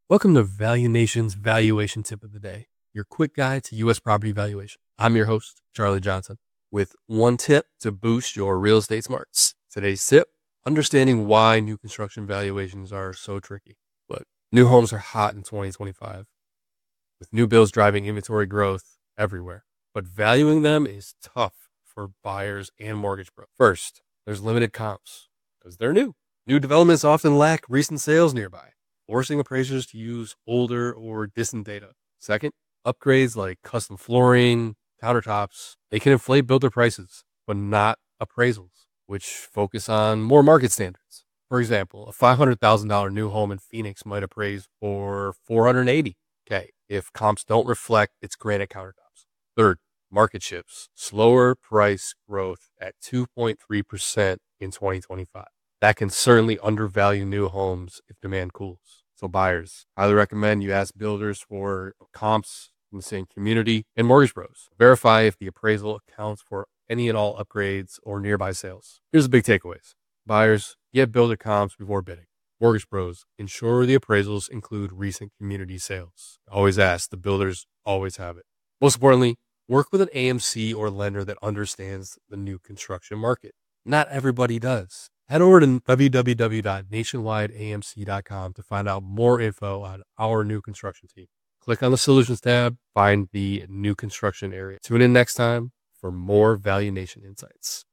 Welcome to Value Nation's Valuation Tip of the Day, your quick guide to U.S. property valuation. I'm your host, Charlie Johnson, with one tip to boost your real estate smarts. Today's tip, understanding why new construction valuations are so tricky. Look, new homes are hot in 2025, with new builds driving inventory growth everywhere. But valuing them is tough for buyers and mortgage brokers. First, there's limited comps because they're new. New developments often lack recent sales nearby, forcing appraisers to use older or distant data. Second, upgrades like custom flooring, countertops, they can inflate builder prices, but not appraisals, which focus on more market standards. For example, a $500,000 new home in Phoenix might appraise for $480K if comps don't reflect its granite countertops. Third, market shifts, slower price growth at 2.3% in 2025. That can certainly undervalue new homes if demand cools. So buyers, highly recommend you ask builders for comps in the same community and mortgage pros. Verify if the appraisal accounts for any and all upgrades or nearby sales. Here's the big takeaways. Buyers, get builder comps before bidding. Mortgage pros, ensure the appraisals include recent community sales. Always ask, the builders always have it. Most importantly, work with an AMC or lender that understands the new construction market. Not everybody does. Head over to www.nationwideamc.com to find out more info on our new construction team. Click on the Solutions tab, find the new construction area. Tune in next time for more Value Nation insights.